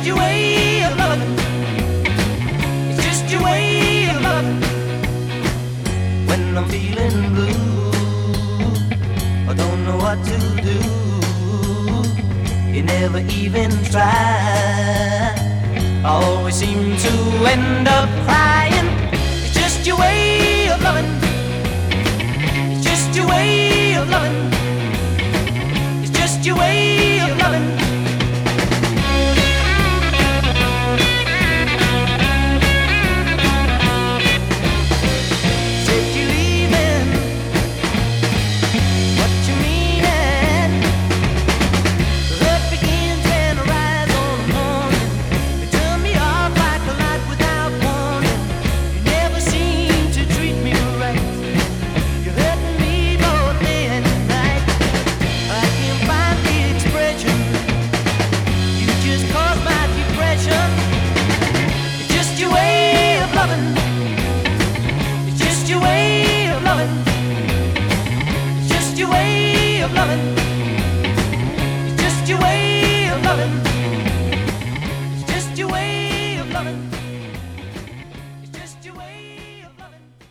just your way of loving. It's just your way of loving. When I'm feeling blue, I don't know what to do. You never even try. I always seem to end up crying. It's just your way of loving. It's just your way of loving. It's just your way of loving. It's just your way of loving. It's just your way of loving. It's just your way of loving. It's just your way of loving. It's just your way of loving.